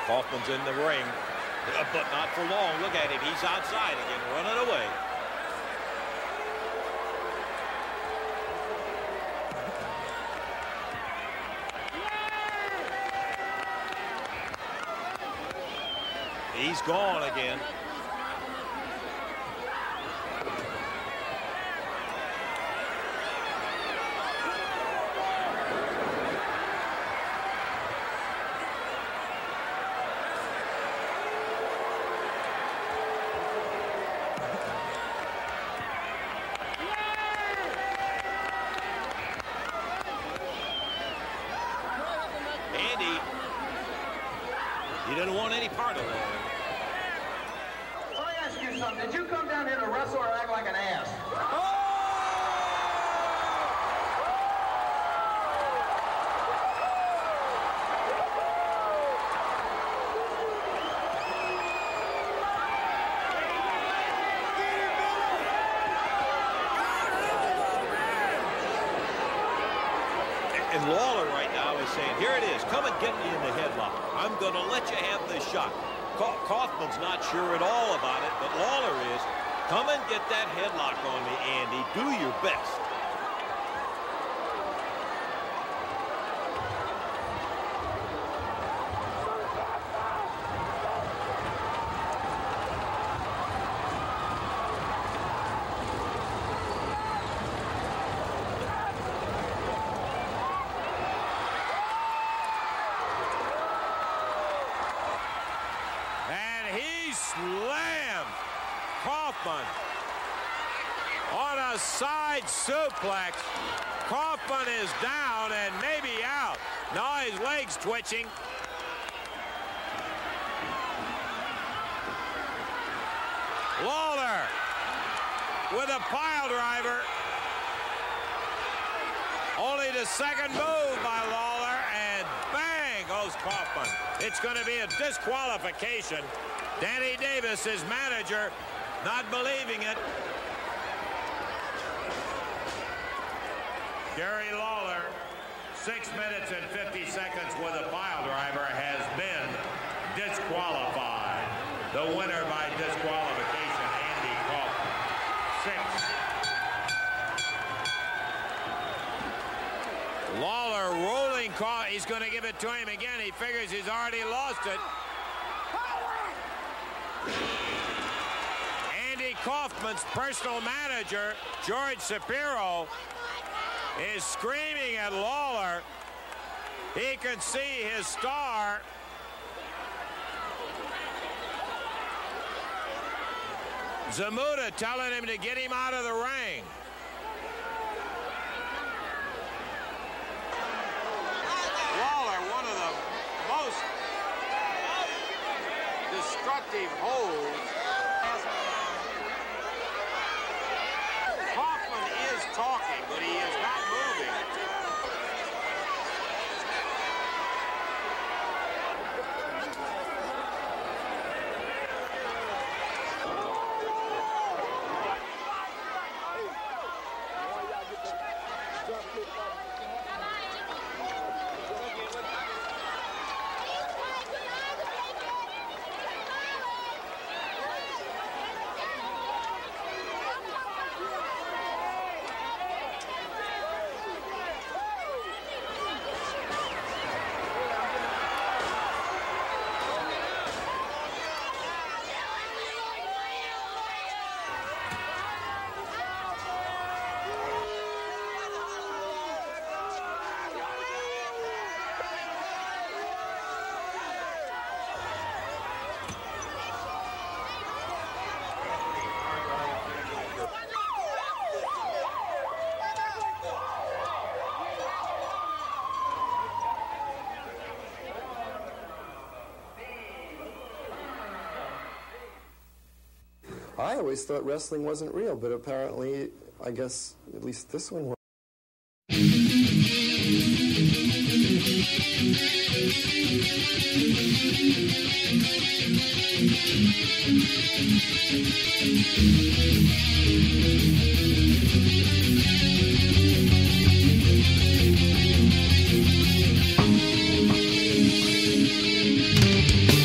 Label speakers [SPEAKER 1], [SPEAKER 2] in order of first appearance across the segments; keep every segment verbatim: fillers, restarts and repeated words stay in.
[SPEAKER 1] Kaufman's in the ring, but not for long. Look at him. He's outside again, running away. He's gone again. Andy, he didn't want any part of it.
[SPEAKER 2] Did you come down here to wrestle or act like an ass? Oh!
[SPEAKER 1] And Lawler right now is saying, here it is, come and get me in the headlock. I'm going to let you have this shot. Kaufman's not sure at all about it, but Lawler is. Come and get that headlock on me, Andy. Do your best.
[SPEAKER 3] Slammed Kaufman on a side suplex. Kaufman is down and maybe out. Now his leg's twitching. Lawler with a pile driver. Only the second move by Lawler, and bang goes Kaufman. It's going to be a disqualification. Danny Davis, his manager, not believing it. Gary Lawler, six minutes and fifty seconds with a pile driver, has been disqualified. The winner by disqualification, Andy Kaufman. Six. Lawler rolling call. He's going to give it to him again. He figures he's already lost it. Andy Kaufman's personal manager, George Shapiro, is screaming at Lawler. He can see his star. Zamuda telling him to get him out of the ring. Lawler, one of the most destructive holds. Kaufman is talking, but he is not moving.
[SPEAKER 4] I always thought wrestling wasn't real, but apparently, I guess, at least this one was.
[SPEAKER 5] Thank you.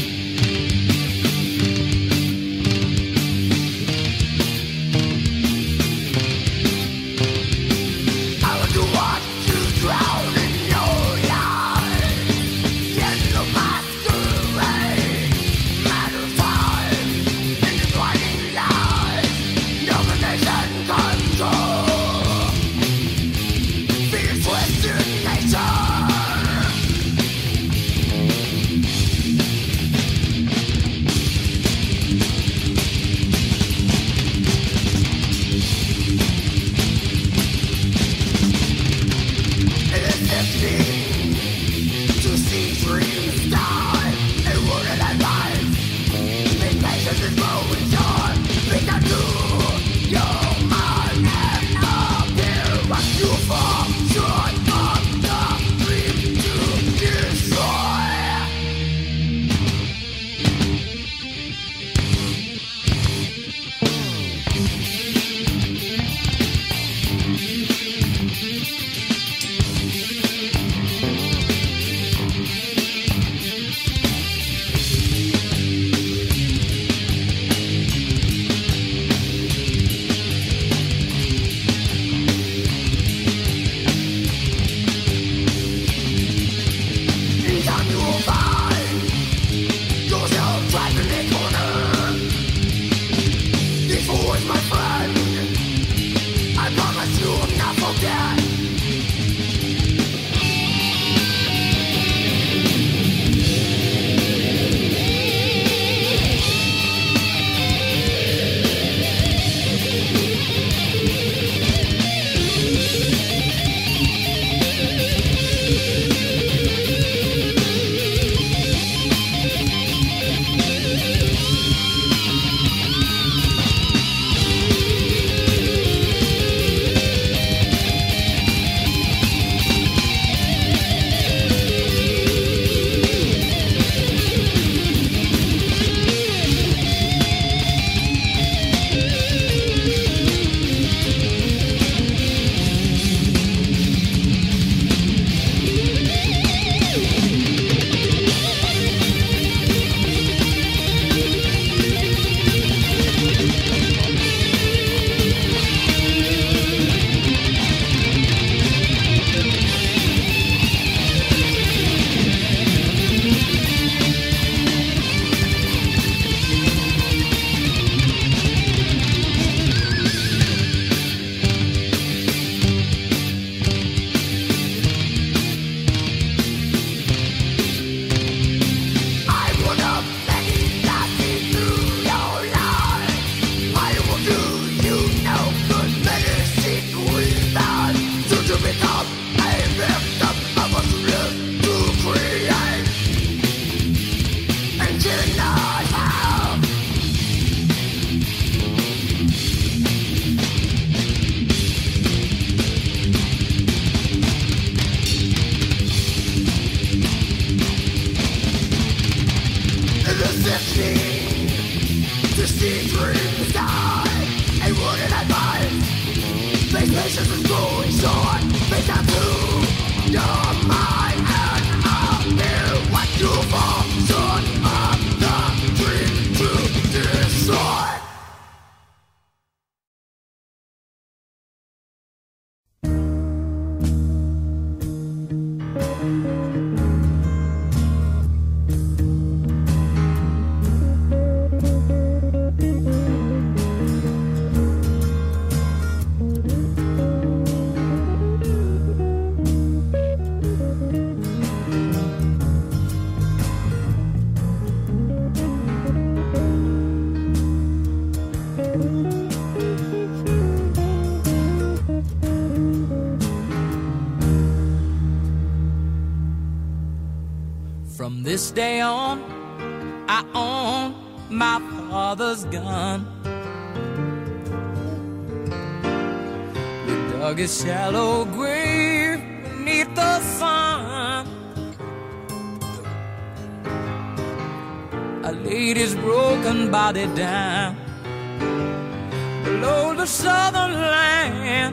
[SPEAKER 5] From this day on, I own my father's gun. We dug a shallow grave beneath the sun. I laid his broken body down below the southern land.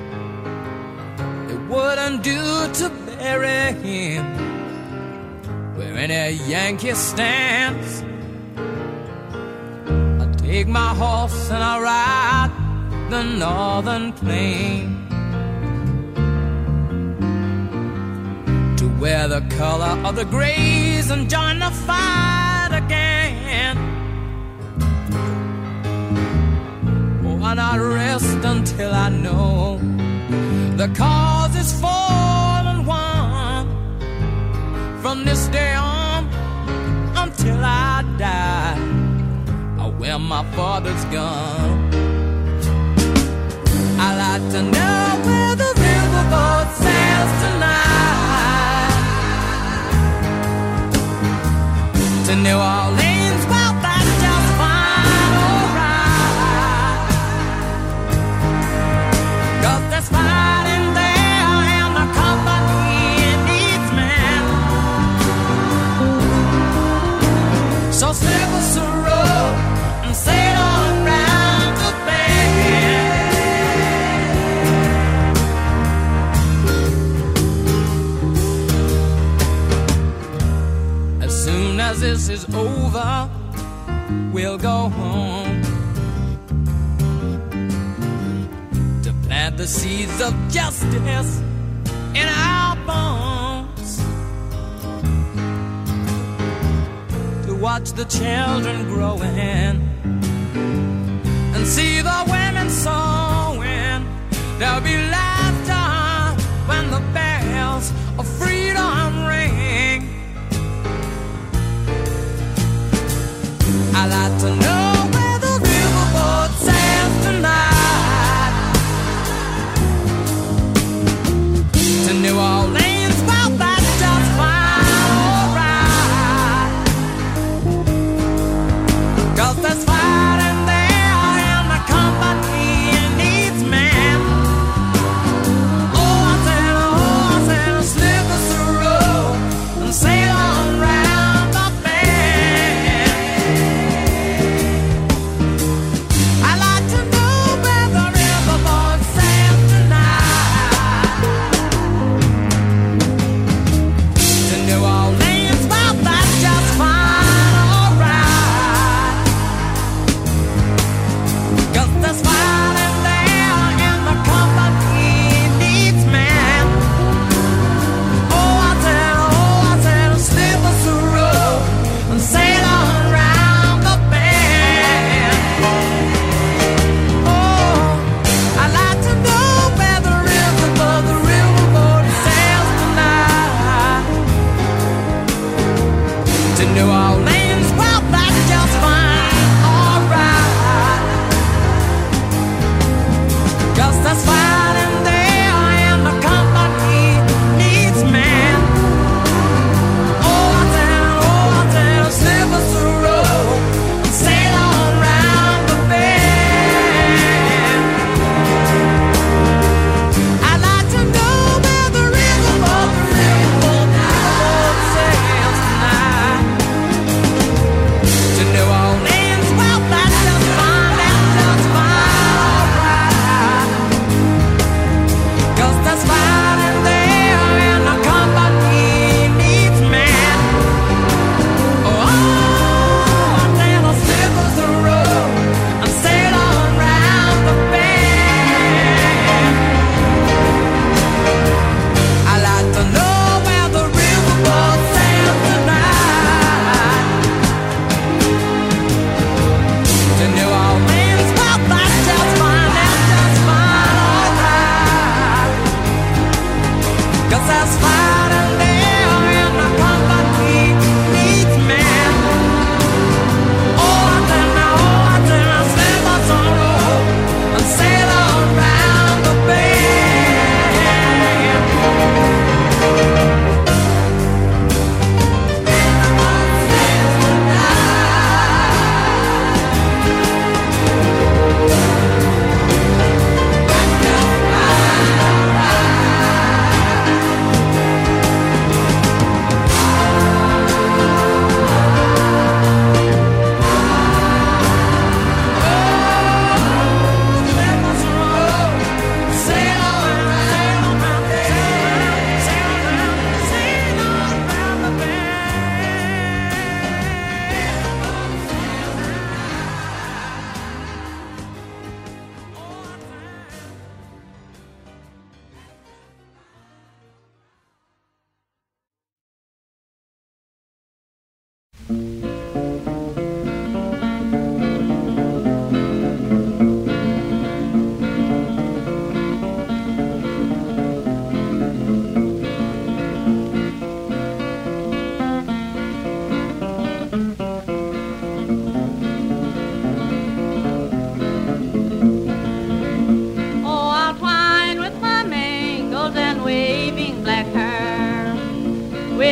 [SPEAKER 5] It wouldn't do to bury him where any Yankee stands. I take my horse and I ride the northern plain to where the color of the grays and join the fight again. Oh, and I rest until I know the cause is full and won. From this day on until I die, I wear my father's gun. I like to know where the riverboat sails tonight. To New Orleans, well, that's just fine, alright. 'Cause there's fighting there and the company needs men. So slip us a rope and sail on round the bend. As soon as this is over, we'll go home to plant the seeds of justice in our bones, to watch the children growing and see the women sewing. There'll be laughter when the bells of freedom ring. I like to know where the riverboat sails tonight. To New Orleans, well, that's just fine, alright. 'Cause there's fighting there and the company needs men. Oh, I said, oh, I said, slip us a rope and sail on round the bend. I like to know where the riverboat sails tonight. To New Orleans, well, that's just fine, alright. 'Cause there's fighting there and the company needs men. Oh, I said, oh, I said, slip us a rope and sail on round the bend. Oh, I like to know where the riverboat, the riverboat sails tonight. To New Orleans, well, that's just fine, alright. 'Cause there's fighting there and the company needs men. Oh, I said, oh, I said, slip us a rope and sail on round the bend. I like to know where the riverboat, the riverboat, the riverboat sails tonight. To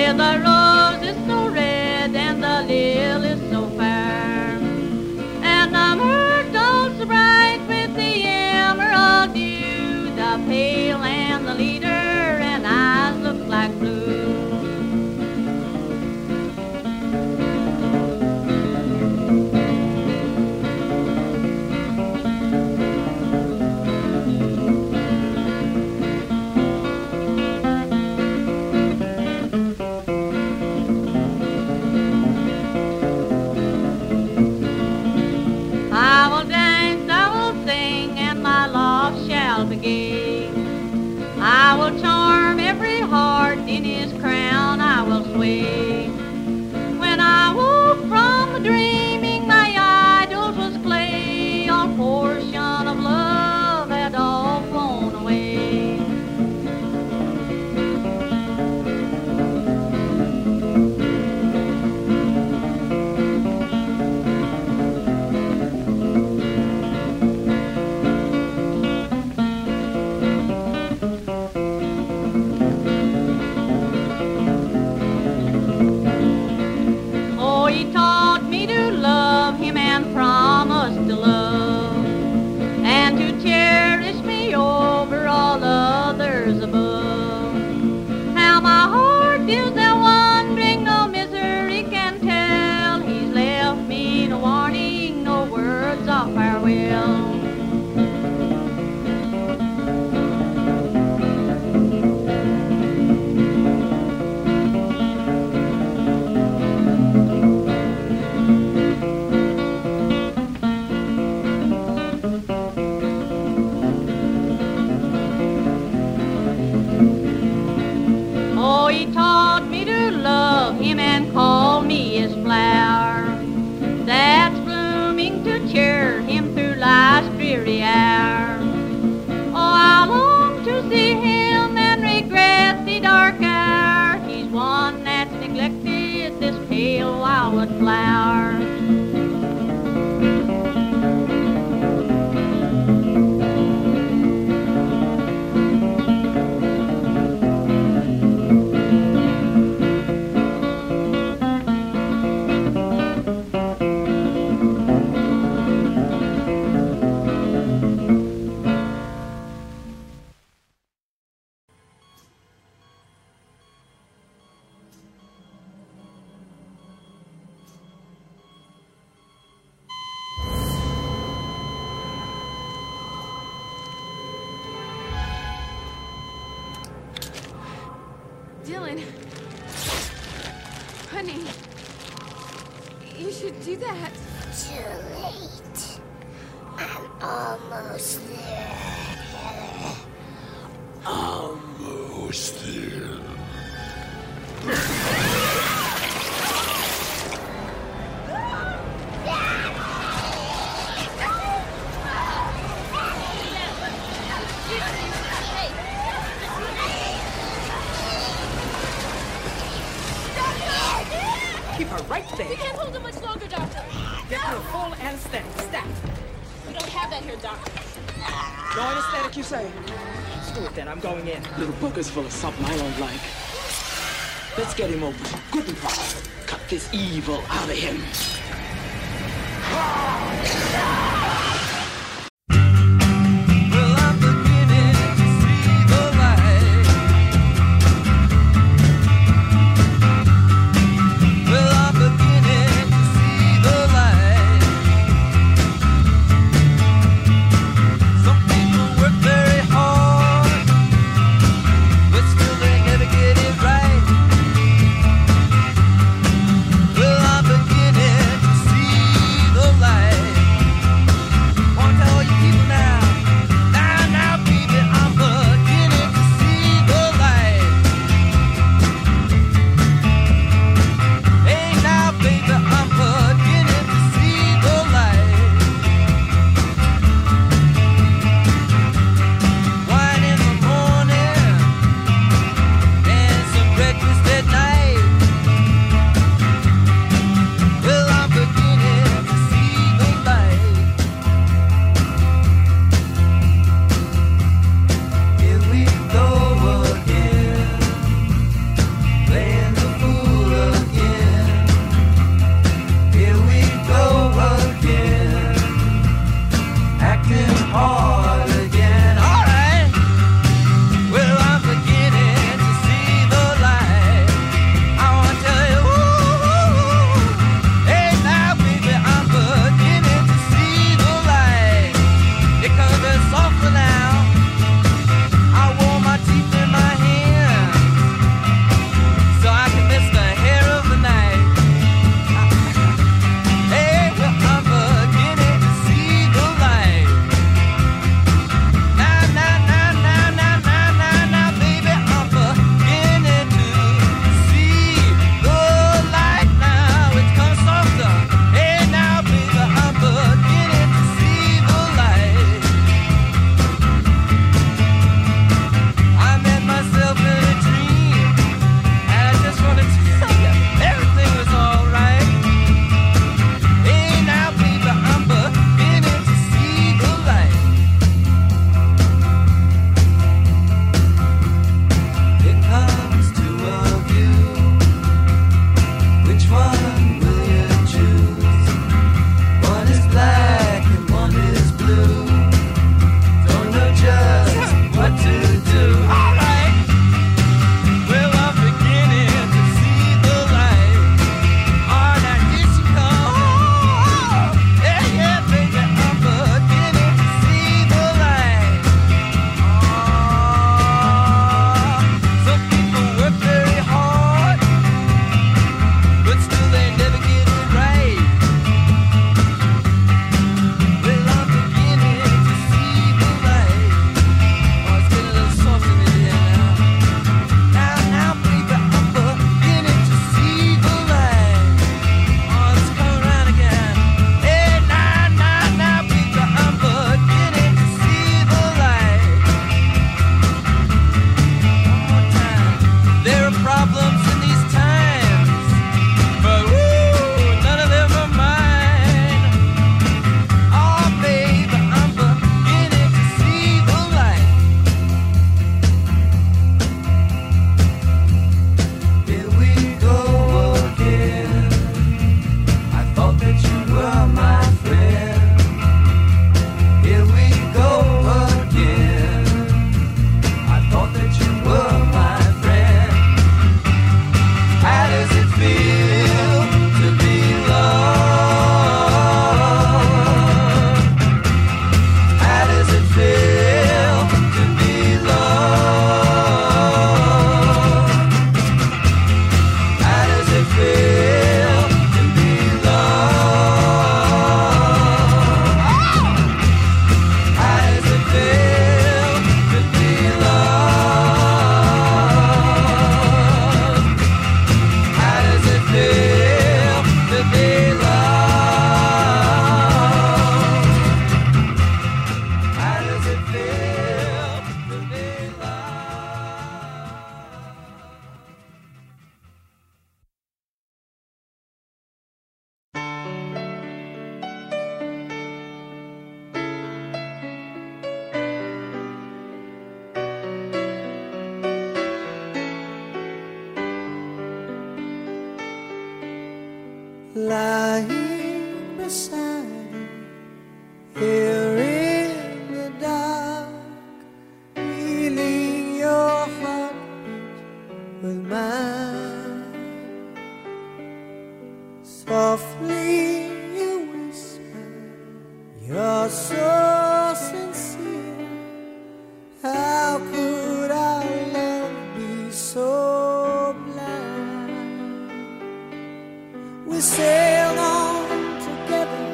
[SPEAKER 6] with the roses so red and the lilies so fair, and the myrtle so bright with the emerald dew, the pale and the leader and eyes look like blue. I will dance, I will sing, and my love shall be gay. I will charm every heart, in his crown I will sway. When I woke from the dreaming, my idols was clay. All portion of love had all flown away. Oh, he taught me to love him and promised to love, and to cherish me over all others above. How my heart feels now wondering, no misery can tell. He's left me no warning, no words of farewell. Oh, he taught me to love him and call me his flower, that's blooming to cheer him through life's dreary hour. Oh, I long to see him and regret the dark hour. He's one that's neglected this pale wildwood flower.
[SPEAKER 7] Dylan. Honey. You should do that.
[SPEAKER 8] Too late. I'm almost there. Almost there.
[SPEAKER 9] Keep her right there.
[SPEAKER 7] We can't hold her much longer, Doctor.
[SPEAKER 9] Get her full anesthetic. Stat.
[SPEAKER 7] We don't have that here, Doctor.
[SPEAKER 9] No anesthetic, you say? Screw it then, I'm going in. Little booger's full of something I don't like. Let's get him open. Good and proper. Cut this evil out of him.
[SPEAKER 10] Well, I'm beginning to see the light. lying beside you, here in the dark, feeling your heartbeat with mine. Softly you whisper, you're so sincere. How could our love be so blind? We sailed on together,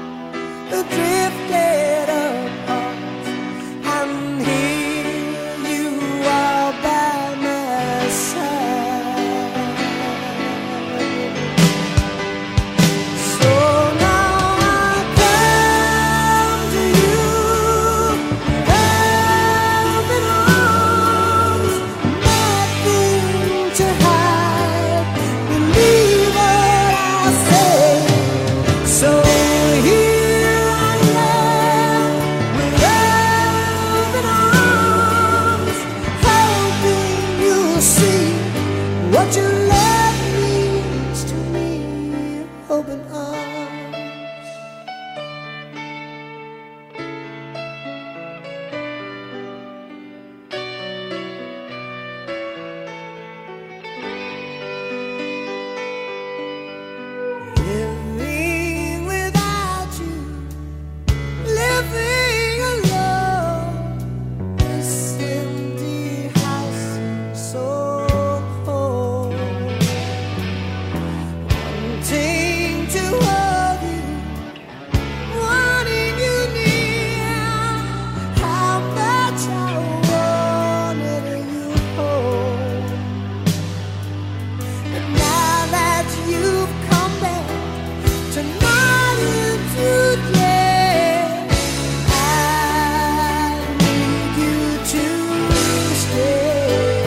[SPEAKER 10] drifted apart, and here you are by my side. So now I come to you, open arms, nothing to hide. Believe what I say. So here I am, with open arms, hoping you'll see what your love means to me. Open arms. Living without you, living alone, this empty house seems so cold. Wanting to hold you, wanting you near, how much I wanted you home. And now that you've come back tonight and today, I need you to stay.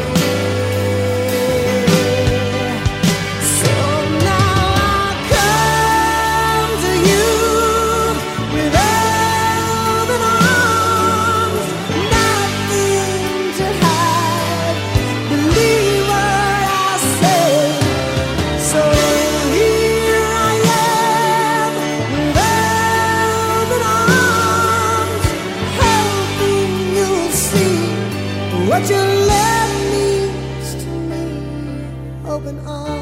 [SPEAKER 10] So now I come to you with open arms, nothing to hide. Believe what I say. So here I am, with open arms, hoping you'll see what your love means to me. Open arms.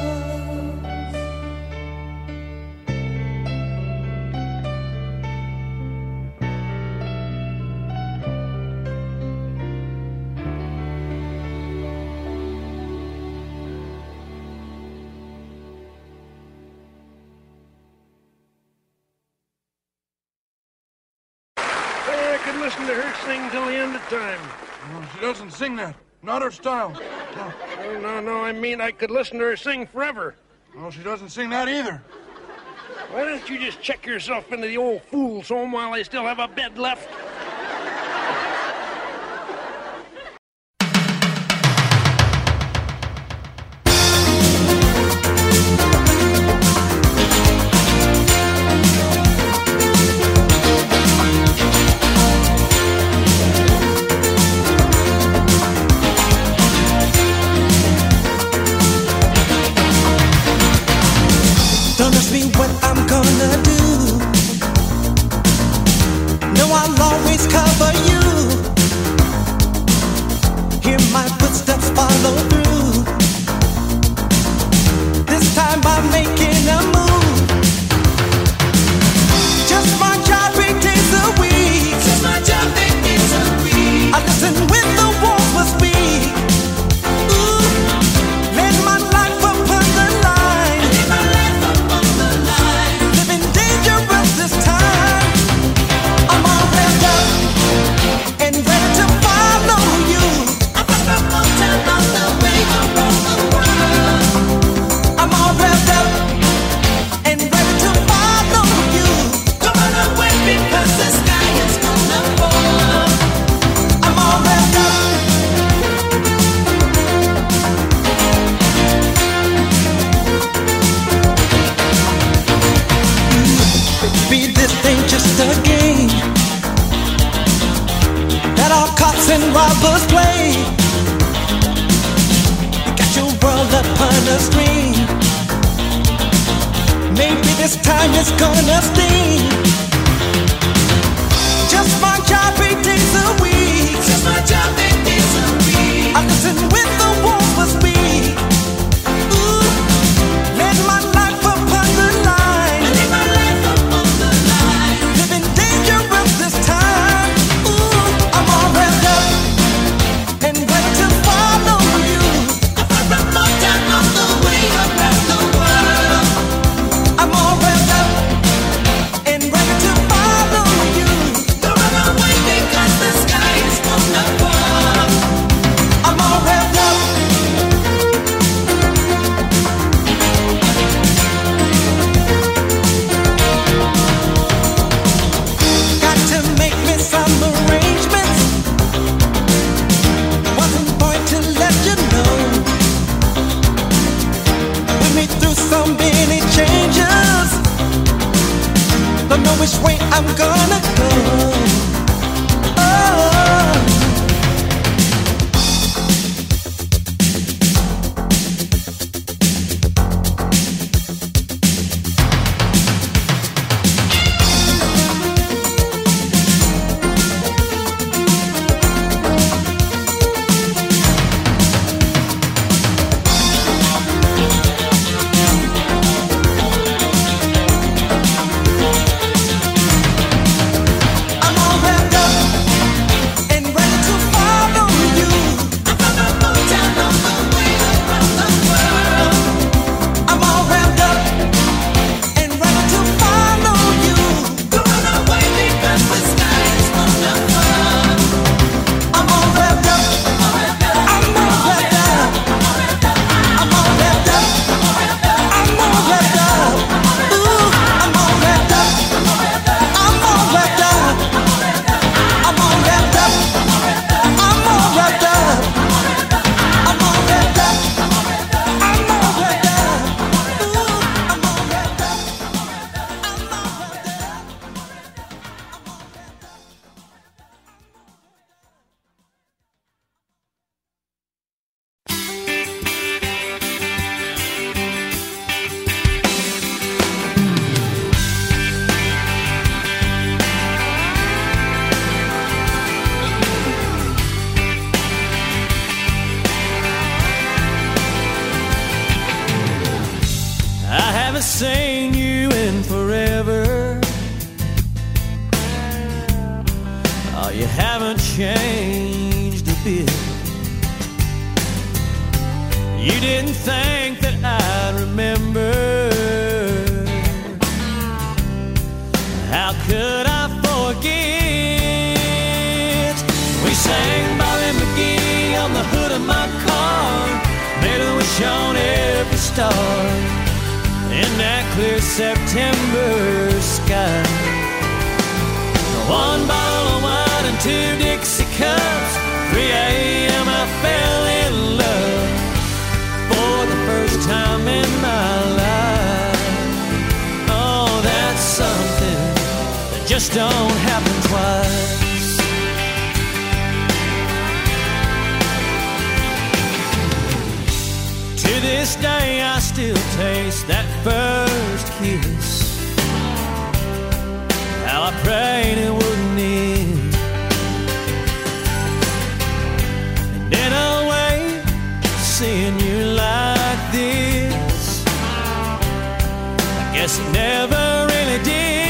[SPEAKER 11] I could listen to her sing till the end of time.
[SPEAKER 12] No, she doesn't sing that. Not her style. No.
[SPEAKER 11] No, no, no, I mean I could listen to her sing forever.
[SPEAKER 12] No, she doesn't sing that either.
[SPEAKER 11] Why don't you just check yourself into the old fool's home while I still have a bed left?
[SPEAKER 10] Don't ask me what I'm gonna do. No, I'll always cover you. Hear my footsteps follow through. This time I'm making a move. Just my job eight days a week. Just my job eight days a week. I listen when the walls will speak. Ooh, let my life upon the line. Let my life upon the line. Living dangerous this time. I'm all revved up and ready to follow you. I put the motor on the radio. this time it's gonna sting. Just my job eight days a week. Just my job eight days a week. I listen when the walls was weak. Ooh, let my life upon the line. I live my life upon the line. Living dangerous this time. Ooh, I'm all wrapped up and ready to follow you. I run more down on the way around the world. I'm all wrapped up and ready to follow you. Don't run away because the sky is full of fun. I'm all wrapped up. Got to make me some arrangements. Wasn't going to let you know. With me through so many changes. Don't know which way I'm gonna go. Oh. I'm all wrapped up and ready to follow you. I'm down on the way around the world. I'm all wrapped up and ready to follow you. Don't run away because the sky is full of fun. I'm all wrapped up. I'm all wrapped up. I'm all wrapped up. I'm all wrapped up. Ooh, I'm all wrapped up. I'm all wrapped up. I'm all wrapped up. I'm all wrapped up. I'm all wrapped up. I'm all wrapped up. Ooh, I'm all wrapped up. I'm all
[SPEAKER 5] I haven't seen you in forever. Oh, you haven't changed a bit. You didn't think that I'd remember. How could I forget? We sang Bobby McGee on the hood of my car, made a wish on every star in that clear September sky. One bottle of wine and two Dixie cups. three a.m. I fell in love for the first time in my life. Oh, that's something that just don't happen twice. To this day I still taste that first kiss. How I prayed it wouldn't end. And in a way, seeing you like this, I guess it never really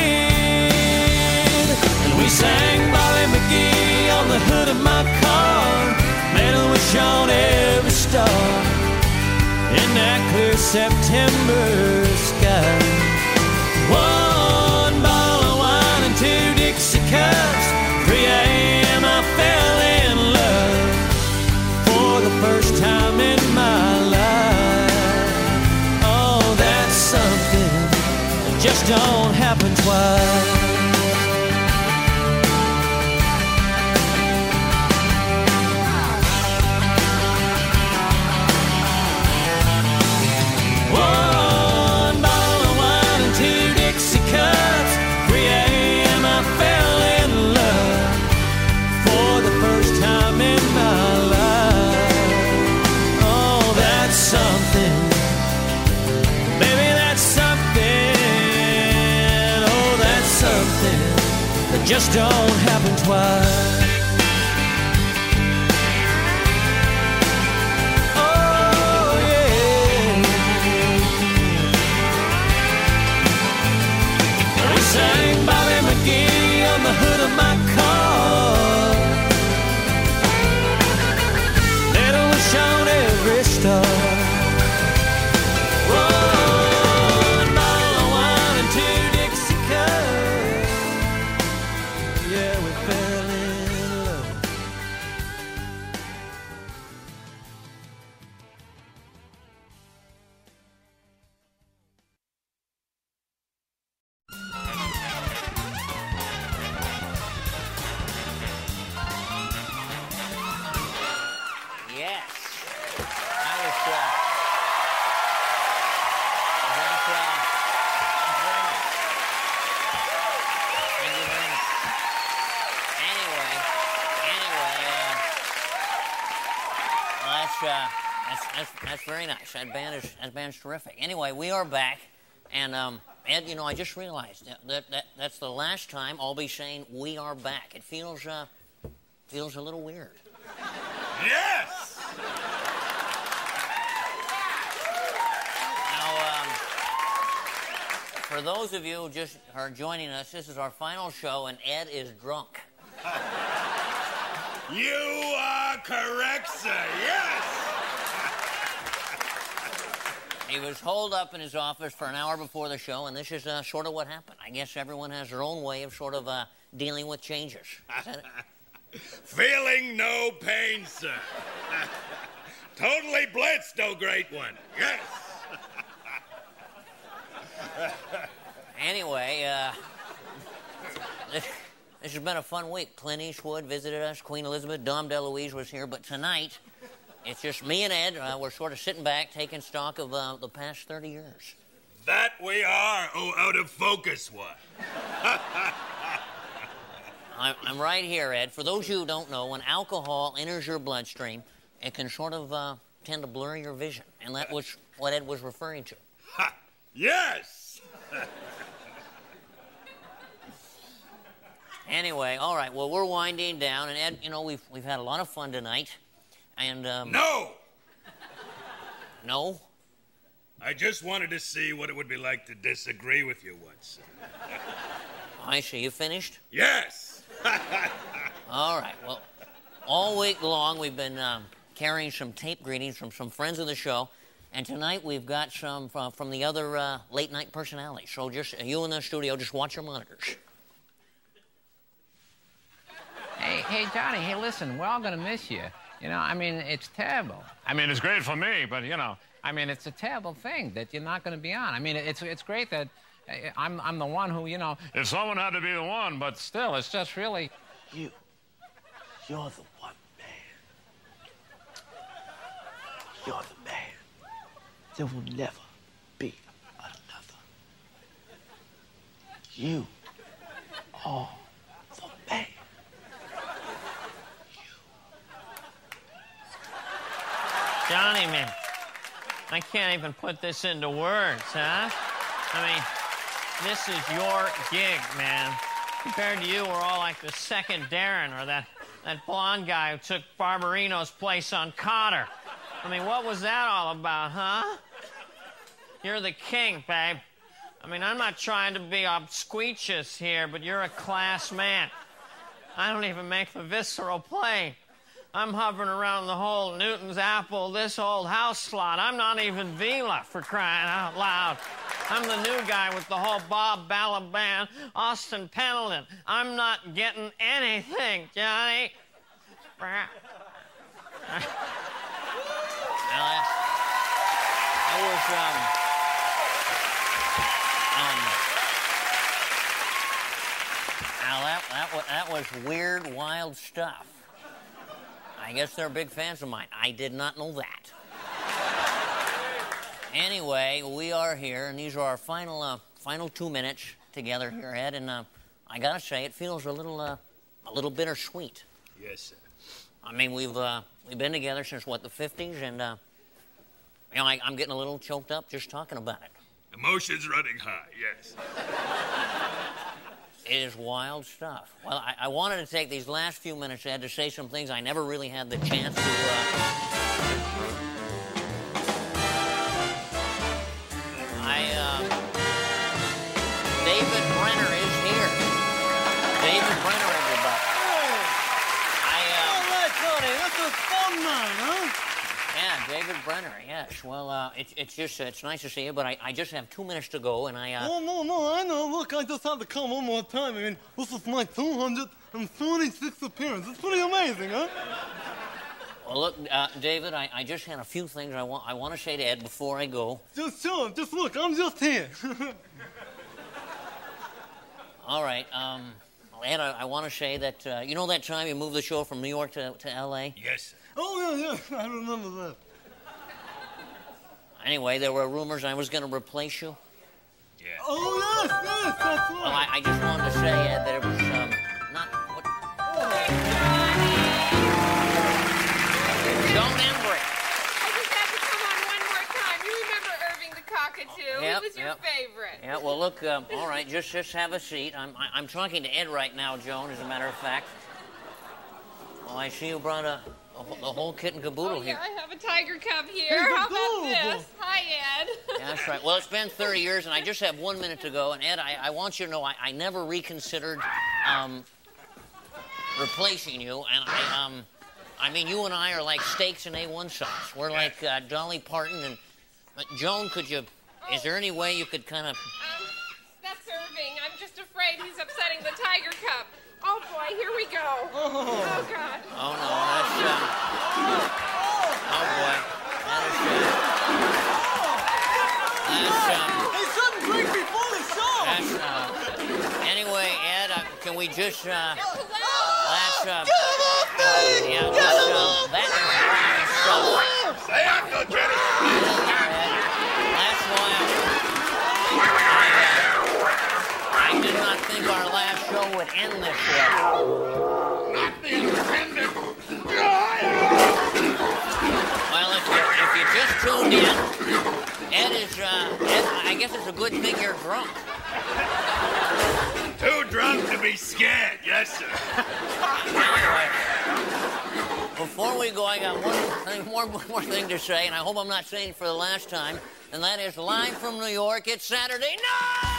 [SPEAKER 5] did. And we sang Bobby McGee on the hood of my car, made a wish on every star in that clear September sky. One bottle of wine and two Dixie cups. three a.m. I fell in love for the first time in my life. Oh, that's something that just don't happen twice. One bottle of wine and two Dixie cups. three a.m. I fell in love for the first time in my life. Oh, that's something. Baby, that's something just don't happen twice. Oh, yeah. We sang Bobby McGee on the hood of my car. Later was shown every star. One bottle of wine and two Dixie cups. Yeah, we fell in love.
[SPEAKER 13] Yes. That was, uh, that's, uh, that's very nice. Thank you very much. Anyway, anyway, uh, well, that's, uh, that's, that's, that's very nice. That band is, that band's terrific. Anyway, we are back, and, um, Ed, you know, I just realized that, that, that that's the last time I'll be saying we are back. It feels, uh, feels a little weird.
[SPEAKER 3] Yes!
[SPEAKER 13] Now, um, for those of you who just are joining us, this is our final show, and Ed is drunk.
[SPEAKER 3] You are correct, sir. Yes!
[SPEAKER 13] He was holed up in his office for an hour before the show, and this is uh, sort of what happened. I guess everyone has their own way of sort of uh, dealing with changes. Is that it?
[SPEAKER 3] Feeling no pain, sir. Totally blitzed, oh great one. Yes.
[SPEAKER 13] Anyway, uh, this, this has been a fun week. Clint Eastwood visited us, Queen Elizabeth, Dom DeLuise was here, but tonight, it's just me and Ed. Uh, we're sort of sitting back, taking stock of uh, the past thirty years.
[SPEAKER 3] That we are, oh out of focus one.
[SPEAKER 13] I'm, I'm right here, Ed. For those of you who don't know, when alcohol enters your bloodstream, it can sort of uh, tend to blur your vision, and that was what Ed was referring to.
[SPEAKER 3] Ha! Yes!
[SPEAKER 13] Anyway, all right, well, we're winding down, and Ed, you know, we've, we've had a lot of fun tonight, and, um...
[SPEAKER 3] No!
[SPEAKER 13] No?
[SPEAKER 3] I just wanted to see what it would be like to disagree with you once.
[SPEAKER 13] I see. You finished?
[SPEAKER 3] Yes!
[SPEAKER 13] All right, well, all week long we've been um, carrying some tape greetings from some friends of the show, and tonight we've got some from, from the other uh, late-night personalities. So just, uh, you in the studio, just watch your monitors.
[SPEAKER 14] Hey, hey, Johnny, hey, listen, we're all gonna miss you. You know, I mean, it's terrible.
[SPEAKER 15] I mean, it's great for me, but, you know...
[SPEAKER 14] I mean, it's a terrible thing that you're not gonna be on. I mean, it's, it's great that uh, I'm, I'm the one who, you know...
[SPEAKER 15] If someone had to be the one, but still, it's just really...
[SPEAKER 16] You. You're the one, man. You're the man. There will never be another. You are the man.
[SPEAKER 17] Johnny, man, I can't even put this into words, huh? I mean, this is your gig, man. Compared to you, we're all like the second Darren or that, that blonde guy who took Barbarino's place on Cotter. I mean, what was that all about, huh? You're the king, babe. I mean, I'm not trying to be obsqueacious here, but you're a class man. I don't even make the visceral plane. I'm hovering around the whole Newton's Apple, this old house slot. I'm not even Vila, for crying out loud. I'm the new guy with the whole Bob Balaban, Austin Pendleton. I'm not getting anything, Johnny.
[SPEAKER 13] Well, that, that was, um... um now, that, that, was, that was weird, wild stuff. I guess they're big fans of mine. I did not know that. Anyway, we are here, and these are our final uh, final two minutes together here, Ed, and uh, I gotta say, it feels a little uh, a little bittersweet.
[SPEAKER 3] Yes, sir.
[SPEAKER 13] I mean, we've uh, we've been together since, what, the fifties, and, uh, you know, I, I'm getting a little choked up just talking about it.
[SPEAKER 3] Emotions running high, yes.
[SPEAKER 13] It is wild stuff. Well, I, I wanted to take these last few minutes, Ed, to say some things I never really had the chance to... Uh... I, uh... David Brenner is here. David Brenner, everybody. I, uh...
[SPEAKER 18] All right, Tony, that's a fun night, huh?
[SPEAKER 13] Yeah, David Brenner, yes. Well, uh, it, it's just, uh, it's nice to see you, but I, I just have two minutes to go, and I, uh...
[SPEAKER 18] Oh, no, no, I know. Look, I just had to come one more time. I mean, this is my two hundred thirty-sixth appearance. It's pretty amazing, huh?
[SPEAKER 13] Well, look, uh, David, I, I just had a few things I want, I want to say to Ed before I go.
[SPEAKER 18] Just sure, just look, I'm just here.
[SPEAKER 13] All right, um... Ed, I, I want to say that, uh, you know that time you moved the show from New York to, to L A?
[SPEAKER 18] Yes. Oh, yeah, yeah, I remember that.
[SPEAKER 13] Anyway, there were rumors I was going to replace you.
[SPEAKER 18] Yeah. Oh, yes, yes, that's right.
[SPEAKER 13] Well, I, I just wanted to say, Ed, that it was, um, not... What... Joan Embry.
[SPEAKER 7] I just had to come on one more time. You remember Irving the Cockatoo?
[SPEAKER 13] Yep,
[SPEAKER 7] he was your
[SPEAKER 13] yep.
[SPEAKER 7] favorite.
[SPEAKER 13] Yeah, well, look, um, all right, just, just have a seat. I'm, I, I'm talking to Ed right now, Joan, as a matter of fact. Well, I see you brought a... the whole kit and caboodle
[SPEAKER 7] oh,
[SPEAKER 13] here.
[SPEAKER 7] Yeah, I have a tiger cub here. How about this? Hi, Ed.
[SPEAKER 13] Yeah, that's right. Well, it's been thirty years, and I just have one minute to go. And, Ed, I, I want you to know I, I never reconsidered um, replacing you. And I, um, I mean, you and I are like steaks and A one sauce. We're like uh, Dolly Parton. And uh, Joan, could you, oh. is there any way you could kind of...
[SPEAKER 7] Um, that's Irving. I'm just afraid he's upsetting the tiger cub. Oh, boy, here we go. Oh, oh God.
[SPEAKER 13] Oh, no, that's... Uh... Oh, boy. That is... Uh... That's, um...
[SPEAKER 18] Hey, something drink before the show!
[SPEAKER 13] That's, uh... Anyway, Ed, uh, can we just, uh... That's, uh...
[SPEAKER 18] Get him off me!
[SPEAKER 13] Yeah,
[SPEAKER 18] Get
[SPEAKER 13] just,
[SPEAKER 18] him
[SPEAKER 13] uh...
[SPEAKER 18] off
[SPEAKER 13] That
[SPEAKER 18] me!
[SPEAKER 13] is stuff.
[SPEAKER 18] Say Uncle Jenny!
[SPEAKER 13] That's why I... I did not think our last show would end this way.
[SPEAKER 18] Not the intended.
[SPEAKER 13] Well, if you, if you just tuned in, Ed is, uh, Ed, I guess it's a good thing you're drunk.
[SPEAKER 18] Too drunk to be scared, yes, sir.
[SPEAKER 13] Anyway, before we go, I got one thing, more, one more thing to say, and I hope I'm not saying it for the last time, and that is live from New York, it's Saturday night!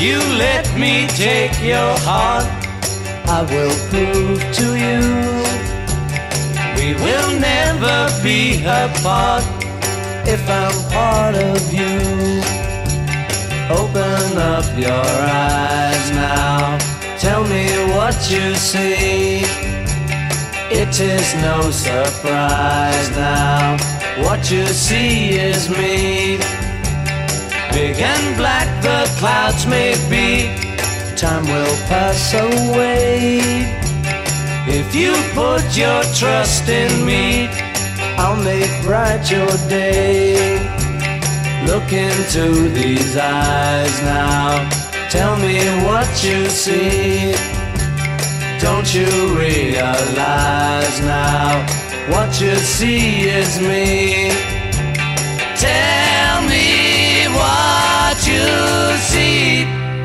[SPEAKER 10] you let me take your heart? I will prove to you we will never be apart if I'm part of you. Open up your eyes now, tell me what you see. It is no surprise now, what you see is me. Big and black the clouds may be, time will pass away. If you put your trust in me, I'll make bright your day. Look into these eyes now, tell me what you see. Don't you realize now, what you see is me. Tell me what you see.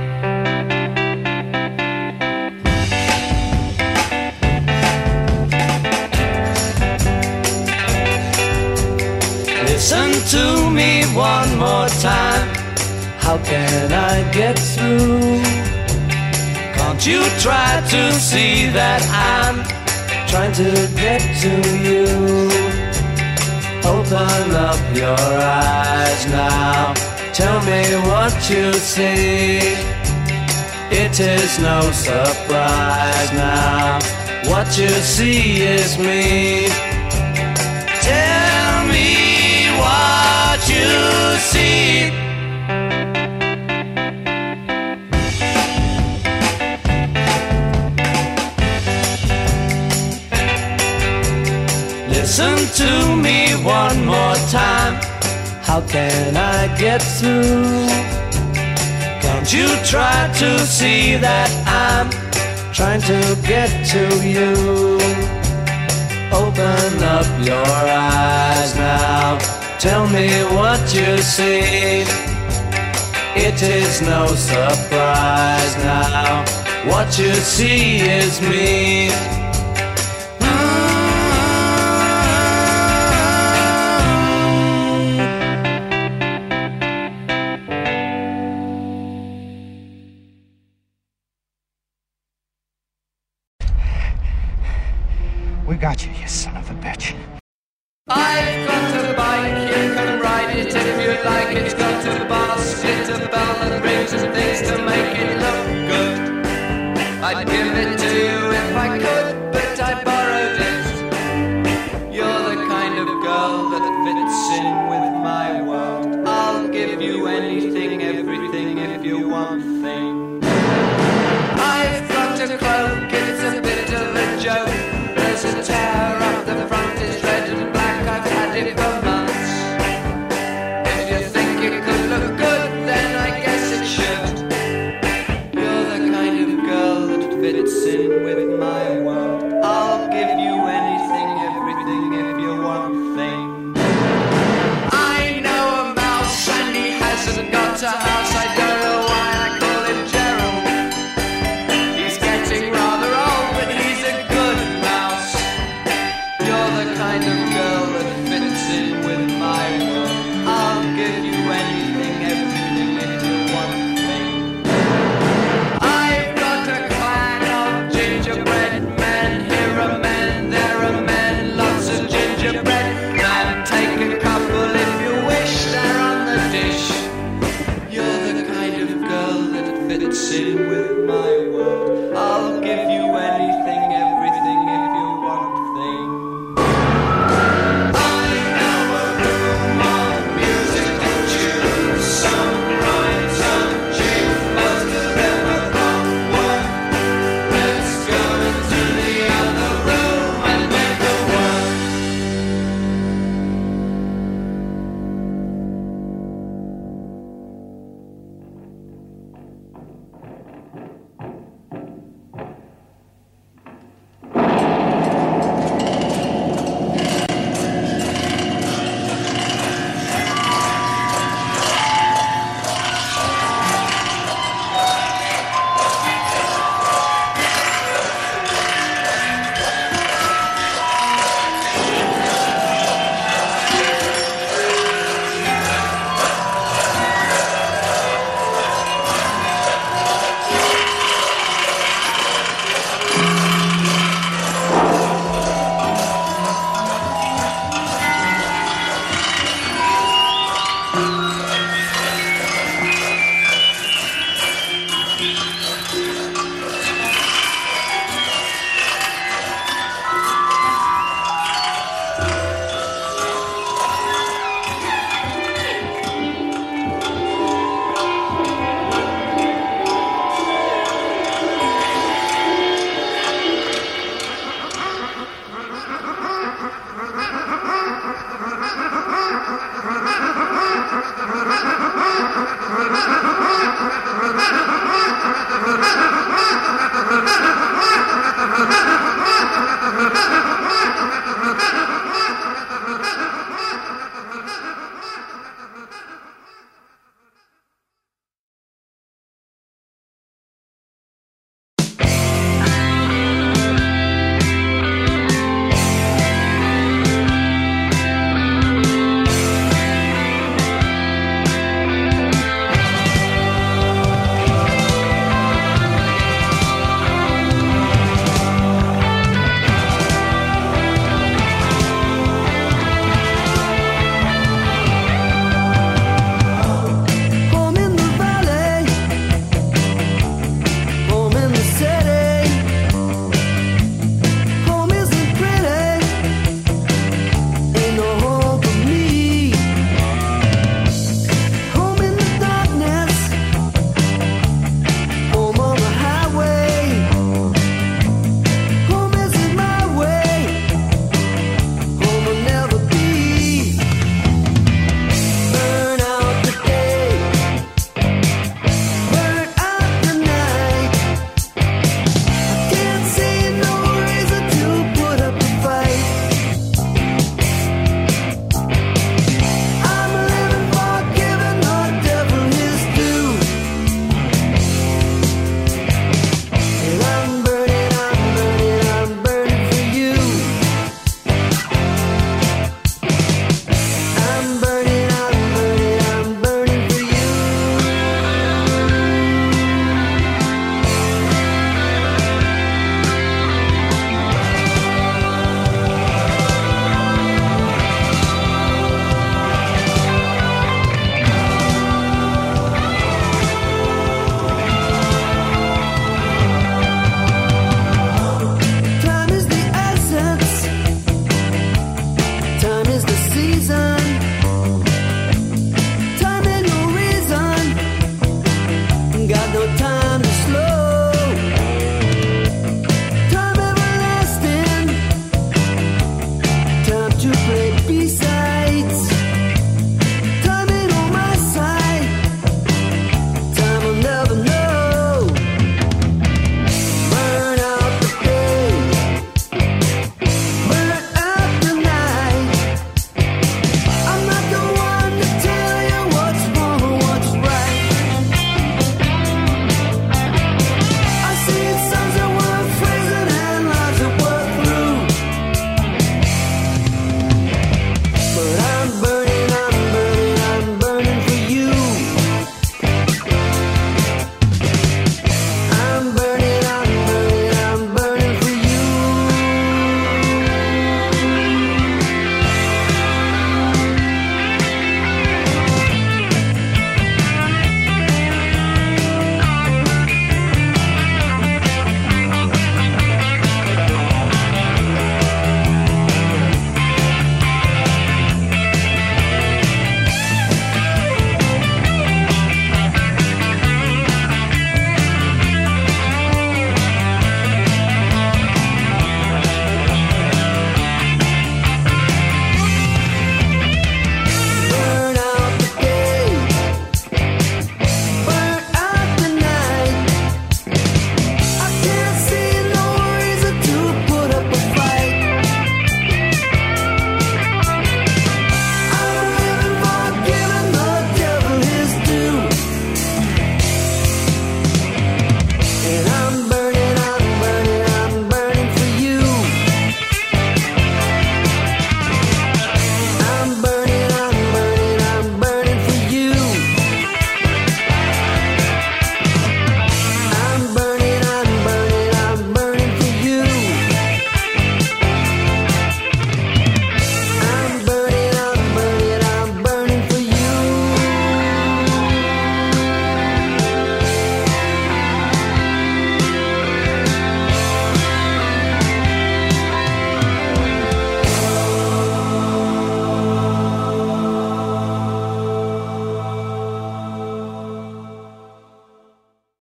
[SPEAKER 10] Listen to me one more time, how can I get through? Can't you try to see that I'm trying to get to you? Open up your eyes now, tell me what you see. It is no surprise now, what you see is me. Tell me what you see. Listen to me one more time, how can I get through? Can't you try to see that I'm trying to get to you? Open up your eyes now, tell me what you see. It is no surprise now, what you see is me.
[SPEAKER 19] We got you, you son of a bitch.
[SPEAKER 10] I've got a bike, you can ride it if you like. It's got a basket, a bell and rings and things to make it look good. I'd give it to you if I could, but I borrowed it. You're the kind of girl that fits in with my world. I'll give you anything, everything if you want things. I've got a cloak, it's a bit of a joke. There's a tear up the front, it's red and black, I've had it for months. If you think it could look good, then I guess it should. You're the kind of girl that fits in with my world.